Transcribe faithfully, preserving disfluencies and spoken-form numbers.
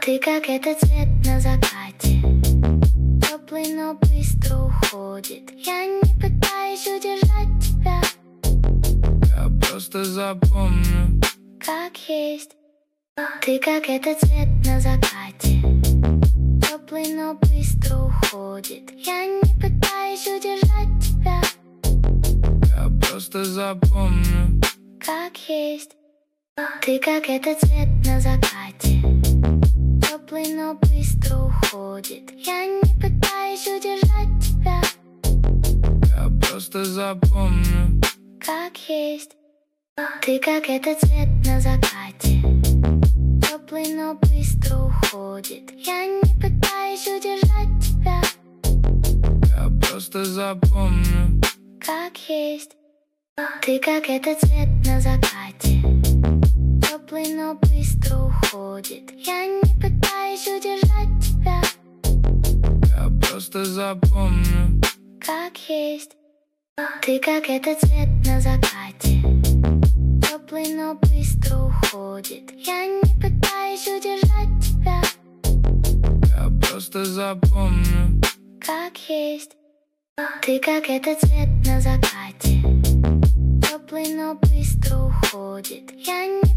Ты как этот цвет на закате, теплый, но быстро уходит. Я не пытаюсь удержать тебя, я просто запомню, как есть. Ты как этот цвет на закате, теплый, но быстро уходит. Я не пытаюсь удержать тебя, я просто запомню, как есть. Ты как этот цвет на закате, теплый, но быстро уходит. Я не пытаюсь удержать тебя, я просто запомню, как есть. Ты как этот цвет на закате, теплый, но быстро уходит. Я не пытаюсь удержать тебя, я просто запомню, как есть. Ты как этот цвет на закате, теплый, но быстро уходит. Я не пытаюсь удержать тебя, я просто запомню, как есть. Ты как этот цвет на закате, теплый, но быстро уходит. Я не пытаюсь удержать тебя, я просто запомню, как есть. Ты как этот цвет на закате, теплый, но быстро уходит. Я не